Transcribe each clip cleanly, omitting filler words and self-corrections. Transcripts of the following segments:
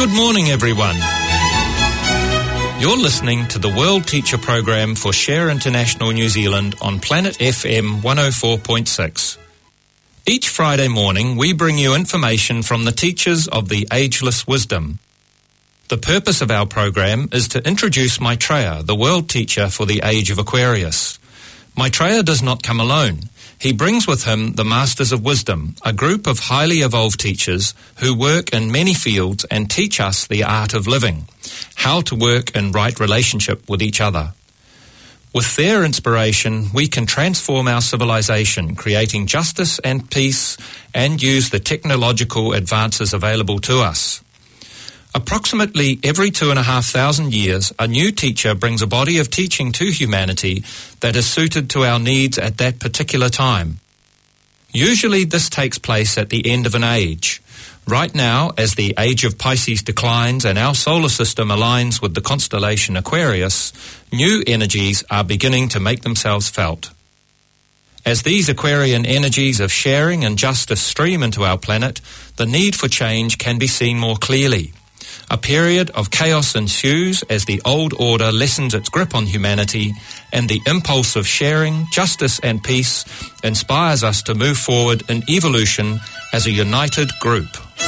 Good morning, everyone. You're listening to the World Teacher Program for Share International New Zealand on Planet FM 104.6. Each Friday morning, we bring you information from the teachers of the Ageless Wisdom. The purpose of our program is to introduce Maitreya, the world teacher for the age of Aquarius. Maitreya does not come alone. He brings with him the Masters of Wisdom, a group of highly evolved teachers who work in many fields and teach us the art of living, how to work in right relationship with each other. With their inspiration, we can transform our civilization, creating justice and peace, and use the technological advances available to us. Approximately every 2,500 years, a new teacher brings a body of teaching to humanity that is suited to our needs at that particular time. Usually this takes place at the end of an age. Right now, as the age of Pisces declines and our solar system aligns with the constellation Aquarius, new energies are beginning to make themselves felt. As these Aquarian energies of sharing and justice stream into our planet, the need for change can be seen more clearly. A period of chaos ensues as the old order lessens its grip on humanity, and the impulse of sharing, justice and peace inspires us to move forward in evolution as a united group.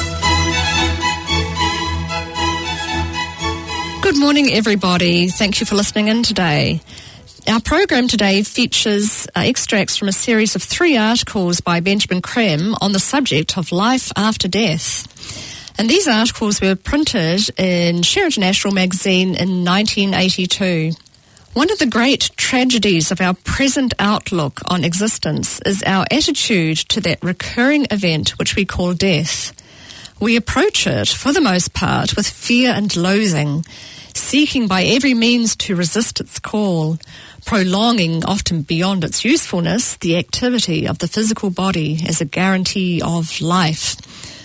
Good morning, everybody. Thank you for listening in today. Our program today features extracts from a series of 3 articles by Benjamin Creme on the subject of life after death. And these articles were printed in Share International magazine in 1982. One of the great tragedies of our present outlook on existence is our attitude to that recurring event which we call death. We approach it, for the most part, with fear and loathing, seeking by every means to resist its call, prolonging, often beyond its usefulness, the activity of the physical body as a guarantee of life.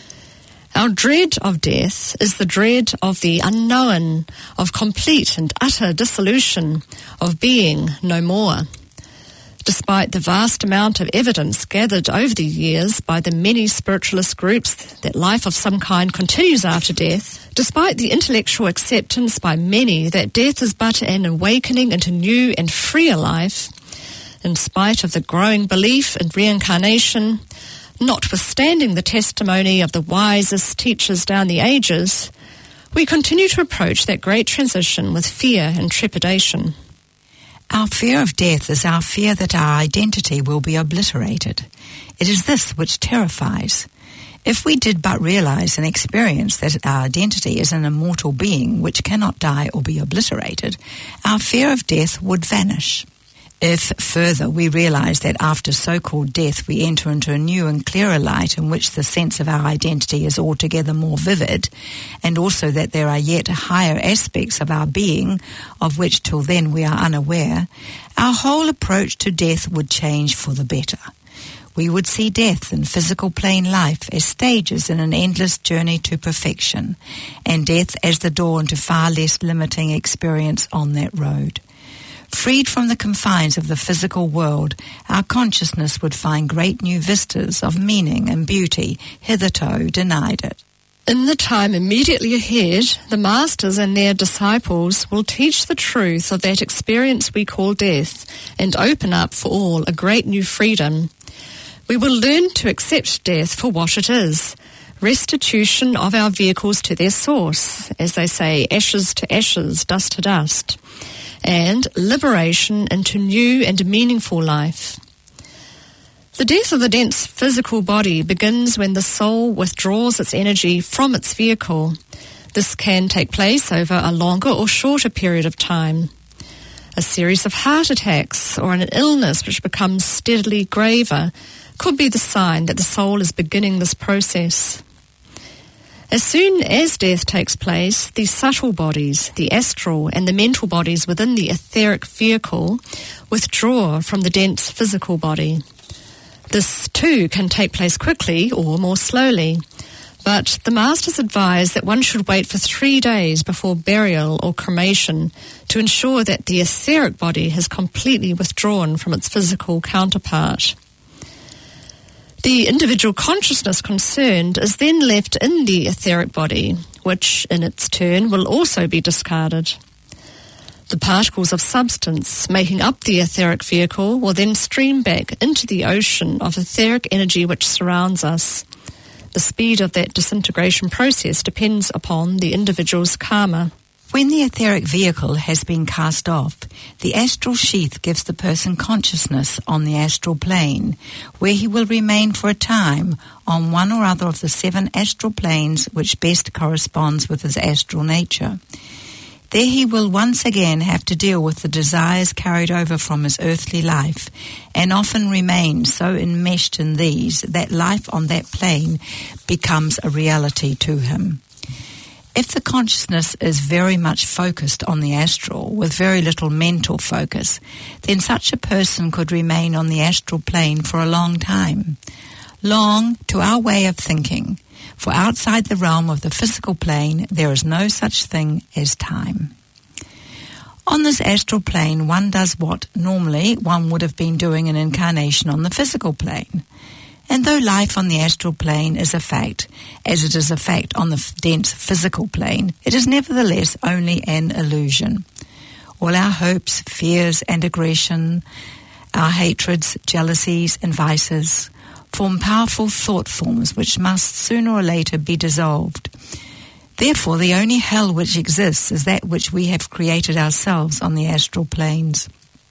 Our dread of death is the dread of the unknown, of complete and utter dissolution, of being no more. Despite the vast amount of evidence gathered over the years by the many spiritualist groups that life of some kind continues after death, despite the intellectual acceptance by many that death is but an awakening into new and freer life, in spite of the growing belief in reincarnation, notwithstanding the testimony of the wisest teachers down the ages, we continue to approach that great transition with fear and trepidation. Our fear of death is our fear that our identity will be obliterated. It is this which terrifies. If we did but realize and experience that our identity is an immortal being which cannot die or be obliterated, our fear of death would vanish. If, further, we realize that after so-called death we enter into a new and clearer light in which the sense of our identity is altogether more vivid, and also that there are yet higher aspects of our being of which till then we are unaware, our whole approach to death would change for the better. We would see death and physical plane life as stages in an endless journey to perfection, and death as the door into far less limiting experience on that road. Freed from the confines of the physical world, our consciousness would find great new vistas of meaning and beauty hitherto denied it. In the time immediately ahead, the masters and their disciples will teach the truth of that experience we call death and open up for all a great new freedom. We will learn to accept death for what it is, restitution of our vehicles to their source, as they say, ashes to ashes, dust to dust, and liberation into new and meaningful life. The death of the dense physical body begins when the soul withdraws its energy from its vehicle. This can take place over a longer or shorter period of time. A series of heart attacks or an illness which becomes steadily graver could be the sign that the soul is beginning this process. As soon as death takes place, the subtle bodies, the astral and the mental bodies within the etheric vehicle withdraw from the dense physical body. This too can take place quickly or more slowly, but the masters advise that one should wait for 3 days before burial or cremation to ensure that the etheric body has completely withdrawn from its physical counterpart. The individual consciousness concerned is then left in the etheric body, which in its turn will also be discarded. The particles of substance making up the etheric vehicle will then stream back into the ocean of etheric energy which surrounds us. The speed of that disintegration process depends upon the individual's karma. When the etheric vehicle has been cast off, the astral sheath gives the person consciousness on the astral plane, where he will remain for a time on one or other of the 7 astral planes which best corresponds with his astral nature. There he will once again have to deal with the desires carried over from his earthly life, and often remain so enmeshed in these that life on that plane becomes a reality to him. If the consciousness is very much focused on the astral, with very little mental focus, then such a person could remain on the astral plane for a long time. Long to our way of thinking, for outside the realm of the physical plane there is no such thing as time. On this astral plane one does what normally one would have been doing in incarnation on the physical plane. And though life on the astral plane is a fact, as it is a fact on the dense physical plane, it is nevertheless only an illusion. All our hopes, fears and aggression, our hatreds, jealousies and vices, form powerful thought forms which must sooner or later be dissolved. Therefore, the only hell which exists is that which we have created ourselves on the astral planes.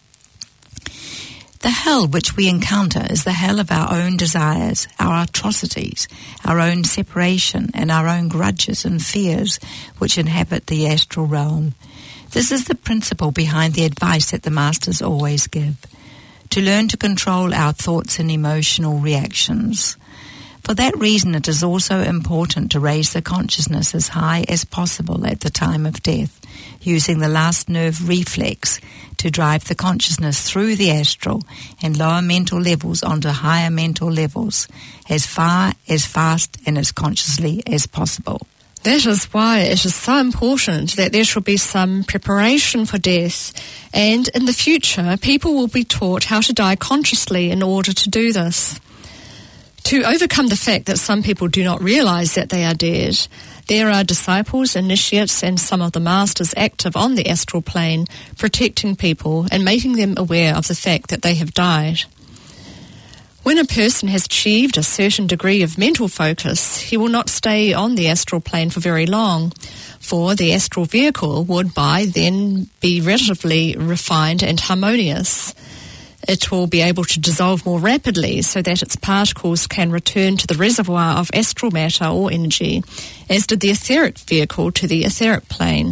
The hell which we encounter is the hell of our own desires, our atrocities, our own separation, and our own grudges and fears which inhabit the astral realm. This is the principle behind the advice that the Masters always give: to learn to control our thoughts and emotional reactions. For that reason, it is also important to raise the consciousness as high as possible at the time of death, using the last nerve reflex to drive the consciousness through the astral and lower mental levels onto higher mental levels, as far, as fast and as consciously as possible. That is why it is so important that there shall be some preparation for death, and in the future people will be taught how to die consciously in order to do this. To overcome the fact that some people do not realize that they are dead, there are disciples, initiates and some of the masters active on the astral plane, protecting people and making them aware of the fact that they have died. When a person has achieved a certain degree of mental focus, he will not stay on the astral plane for very long, for the astral vehicle would by then be relatively refined and harmonious. It will be able to dissolve more rapidly so that its particles can return to the reservoir of astral matter or energy, as did the etheric vehicle to the etheric plane.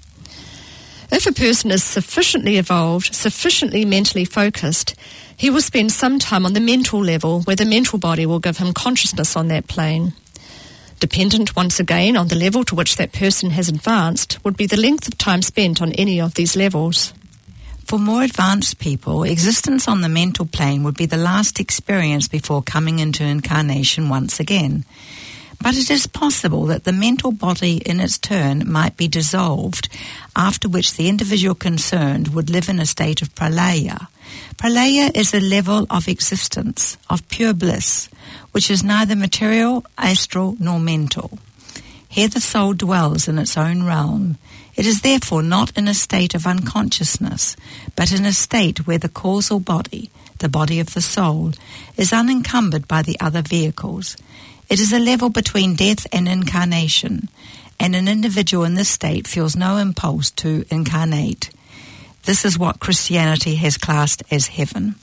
If a person is sufficiently evolved, sufficiently mentally focused, he will spend some time on the mental level, where the mental body will give him consciousness on that plane. Dependent once again on the level to which that person has advanced would be the length of time spent on any of these levels. For more advanced people, existence on the mental plane would be the last experience before coming into incarnation once again. But it is possible that the mental body in its turn might be dissolved, after which the individual concerned would live in a state of pralaya. Pralaya is a level of existence, of pure bliss, which is neither material, astral, nor mental. Here the soul dwells in its own realm. It is therefore not in a state of unconsciousness, but in a state where the causal body, the body of the soul, is unencumbered by the other vehicles. It is a level between death and incarnation, and an individual in this state feels no impulse to incarnate. This is what Christianity has classed as heaven.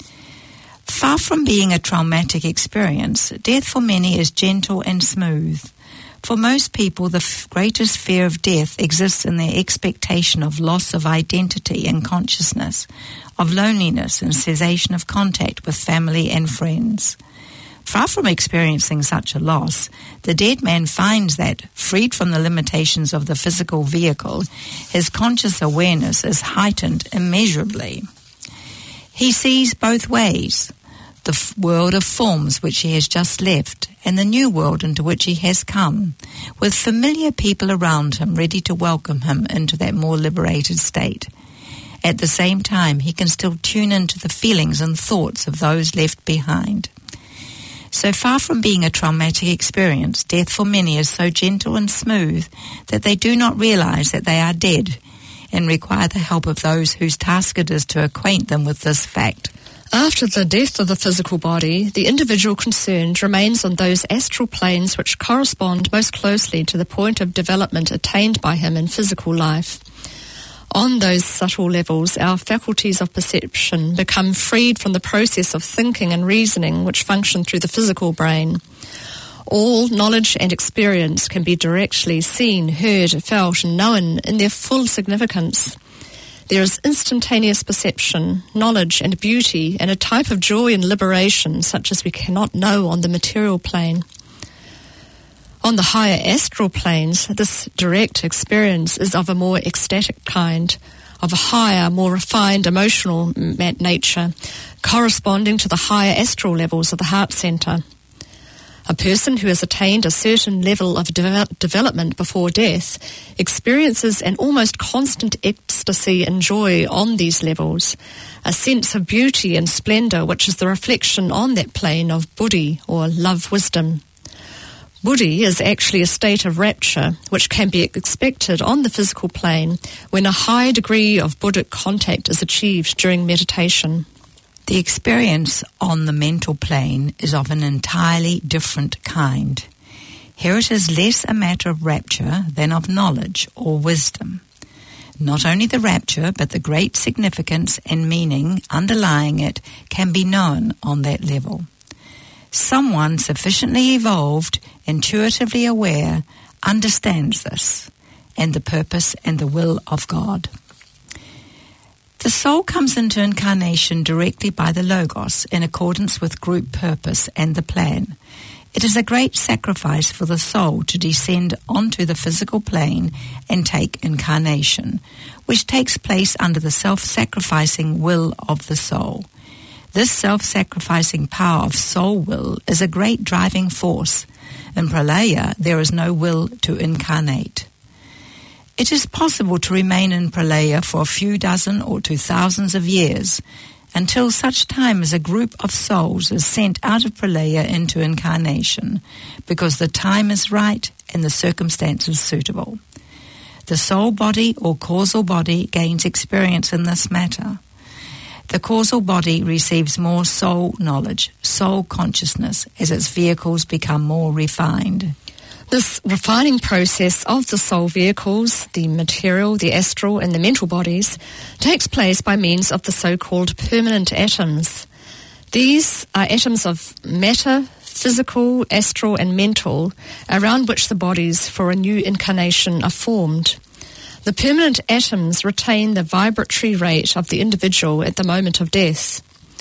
Far from being a traumatic experience, death for many is gentle and smooth. For most people, the greatest fear of death exists in their expectation of loss of identity and consciousness, of loneliness and cessation of contact with family and friends. Far from experiencing such a loss, the dead man finds that, freed from the limitations of the physical vehicle, his conscious awareness is heightened immeasurably. He sees both ways, the world of forms which he has just left, and the new world into which he has come, with familiar people around him ready to welcome him into that more liberated state. At the same time, he can still tune into the feelings and thoughts of those left behind. So far from being a traumatic experience, death for many is so gentle and smooth that they do not realize that they are dead and require the help of those whose task it is to acquaint them with this fact. After the death of the physical body, the individual concerned remains on those astral planes which correspond most closely to the point of development attained by him in physical life. On those subtle levels, our faculties of perception become freed from the process of thinking and reasoning which function through the physical brain. All knowledge and experience can be directly seen, heard, felt, and known in their full significance. There is instantaneous perception, knowledge, and beauty, and a type of joy and liberation such as we cannot know on the material plane. On the higher astral planes, this direct experience is of a more ecstatic kind, of a higher, more refined emotional nature, corresponding to the higher astral levels of the heart center. A person who has attained a certain level of development before death experiences an almost constant ecstasy and joy on these levels, a sense of beauty and splendor which is the reflection on that plane of buddhi, or love-wisdom. Buddhi is actually a state of rapture which can be expected on the physical plane when a high degree of Buddhic contact is achieved during meditation. The experience on the mental plane is of an entirely different kind. Here it is less a matter of rapture than of knowledge or wisdom. Not only the rapture, but the great significance and meaning underlying it can be known on that level. Someone sufficiently evolved, intuitively aware, understands this, and the purpose and the will of God. The soul comes into incarnation directly by the Logos in accordance with group purpose and the plan. It is a great sacrifice for the soul to descend onto the physical plane and take incarnation, which takes place under the self-sacrificing will of the soul. This self-sacrificing power of soul will is a great driving force. In Pralaya, there is no will to incarnate. It is possible to remain in Pralaya for a few dozen or to thousands of years, until such time as a group of souls is sent out of Pralaya into incarnation, because the time is right and the circumstances suitable. The soul body or causal body gains experience in this matter. The causal body receives more soul knowledge, soul consciousness, as its vehicles become more refined. This refining process of the soul vehicles, the material, the astral, and the mental bodies, takes place by means of the so-called permanent atoms. These are atoms of matter, physical, astral, and mental, around which the bodies for a new incarnation are formed. The permanent atoms retain the vibratory rate of the individual at the moment of death.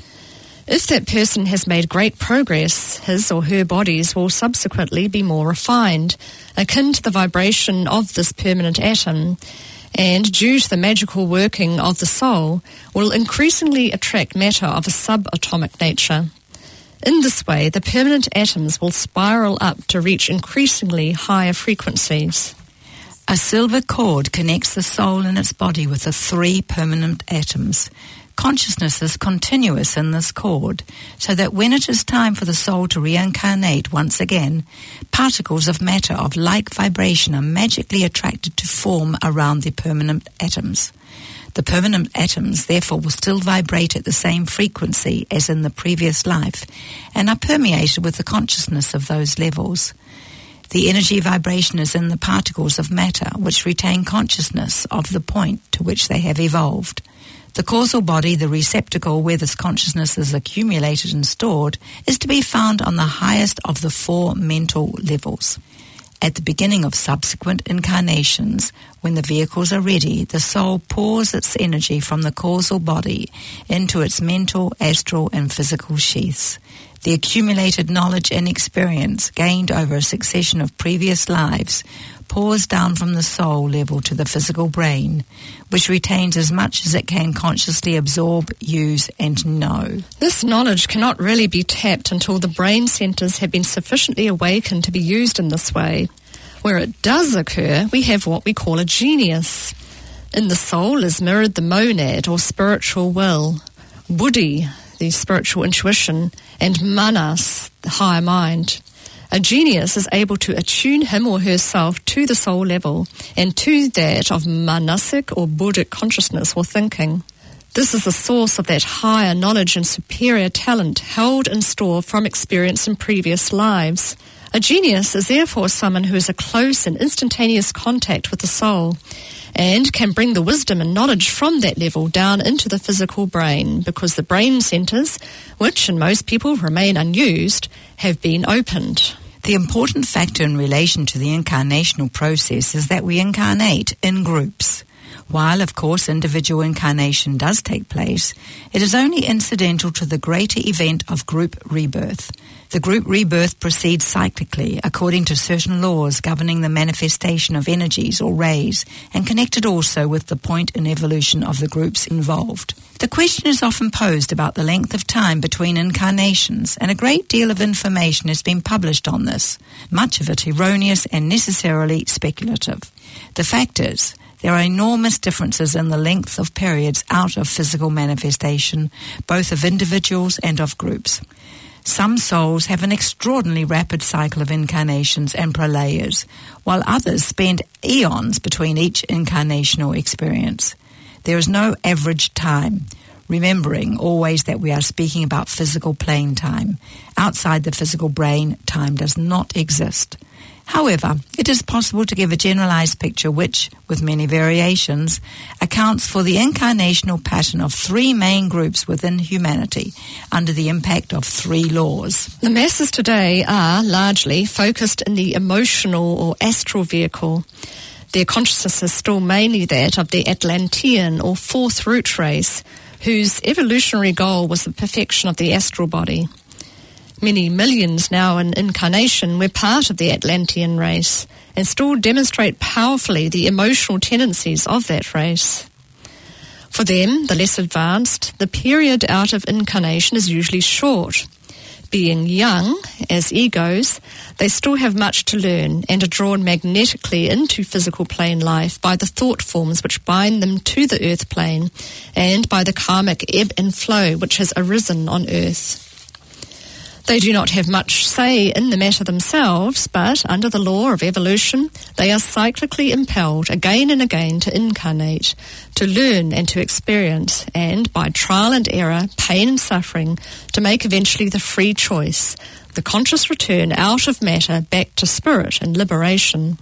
If that person has made great progress, his or her bodies will subsequently be more refined, akin to the vibration of this permanent atom, and due to the magical working of the soul, will increasingly attract matter of a subatomic nature. In this way, the permanent atoms will spiral up to reach increasingly higher frequencies. A silver cord connects the soul and its body with the 3 permanent atoms. Consciousness is continuous in this cord, so that when it is time for the soul to reincarnate once again, particles of matter of like vibration are magically attracted to form around the permanent atoms. The permanent atoms, therefore, will still vibrate at the same frequency as in the previous life, and are permeated with the consciousness of those levels. The energy vibration is in the particles of matter, which retain consciousness of the point to which they have evolved. The causal body, the receptacle where this consciousness is accumulated and stored, is to be found on the highest of the 4 mental levels. At the beginning of subsequent incarnations, when the vehicles are ready, the soul pours its energy from the causal body into its mental, astral, and physical sheaths. The accumulated knowledge and experience gained over a succession of previous lives pours down from the soul level to the physical brain, which retains as much as it can consciously absorb, use, and know. This knowledge cannot really be tapped until the brain centers have been sufficiently awakened to be used in this way. Where it does occur, we have what we call a genius. In the soul is mirrored the monad or spiritual will. Buddhi, the spiritual intuition, and manas, the higher mind. A genius is able to attune him or herself to the soul level and to that of manasic or Buddhic consciousness or thinking. This is the source of that higher knowledge and superior talent held in store from experience in previous lives. A genius is therefore someone who is a close and instantaneous contact with the soul and can bring the wisdom and knowledge from that level down into the physical brain, because the brain centers, which in most people remain unused, have been opened. The important factor in relation to the incarnational process is that we incarnate in groups. While, of course, individual incarnation does take place, it is only incidental to the greater event of group rebirth. The group rebirth proceeds cyclically according to certain laws governing the manifestation of energies or rays, and connected also with the point in evolution of the groups involved. The question is often posed about the length of time between incarnations, and a great deal of information has been published on this, much of it erroneous and necessarily speculative. The fact is, there are enormous differences in the length of periods out of physical manifestation, both of individuals and of groups. Some souls have an extraordinarily rapid cycle of incarnations and pralayas, while others spend eons between each incarnational experience. There is no average time, remembering always that we are speaking about physical plane time. Outside the physical brain, time does not exist. However, it is possible to give a generalized picture which, with many variations, accounts for the incarnational pattern of three main groups within humanity under the impact of three laws. The masses today are largely focused in the emotional or astral vehicle. Their consciousness is still mainly that of the Atlantean or fourth root race, whose evolutionary goal was the perfection of the astral body. Many millions now in incarnation were part of the Atlantean race and still demonstrate powerfully the emotional tendencies of that race. For them, the less advanced, the period out of incarnation is usually short. Being young, as egos, they still have much to learn and are drawn magnetically into physical plane life by the thought forms which bind them to the earth plane and by the karmic ebb and flow which has arisen on earth. They do not have much say in the matter themselves, but under the law of evolution, they are cyclically impelled again and again to incarnate, to learn and to experience, and by trial and error, pain and suffering, to make eventually the free choice, the conscious return out of matter back to spirit and liberation.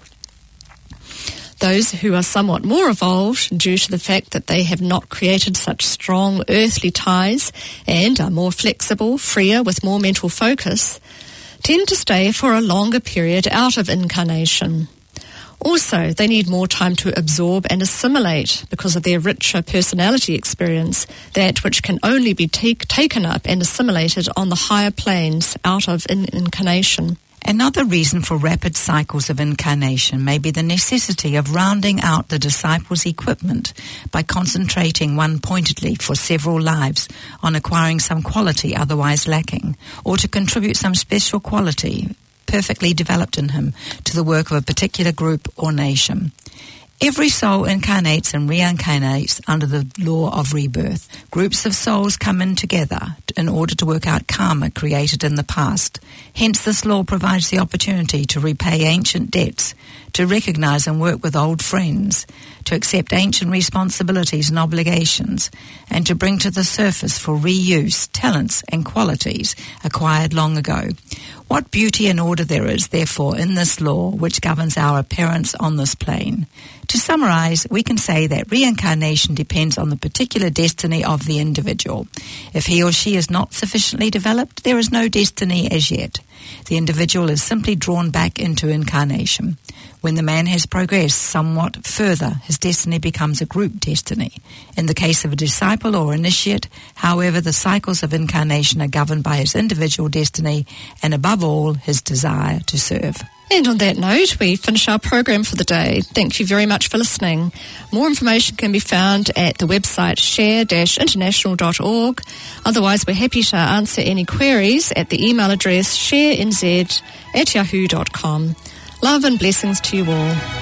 Those who are somewhat more evolved, due to the fact that they have not created such strong earthly ties and are more flexible, freer, with more mental focus, tend to stay for a longer period out of incarnation. Also, they need more time to absorb and assimilate because of their richer personality experience, that which can only be taken up and assimilated on the higher planes out of incarnation. Another reason for rapid cycles of incarnation may be the necessity of rounding out the disciple's equipment by concentrating one pointedly for several lives on acquiring some quality otherwise lacking, or to contribute some special quality perfectly developed in him to the work of a particular group or nation. Every soul incarnates and reincarnates under the law of rebirth. Groups of souls come in together in order to work out karma created in the past. Hence, this law provides the opportunity to repay ancient debts, to recognize and work with old friends, to accept ancient responsibilities and obligations, and to bring to the surface for reuse talents and qualities acquired long ago. What beauty and order there is, therefore, in this law which governs our appearance on this plane. To summarize, we can say that reincarnation depends on the particular destiny of the individual. If he or she is not sufficiently developed, there is no destiny as yet. The individual is simply drawn back into incarnation. When the man has progressed somewhat further, his destiny becomes a group destiny. In the case of a disciple or initiate, however, the cycles of incarnation are governed by his individual destiny and, above all, his desire to serve. And on that note, we finish our program for the day. Thank you very much for listening. More information can be found at the website share-international.org. Otherwise, we're happy to answer any queries at the email address sharenz@yahoo.com. Love and blessings to you all.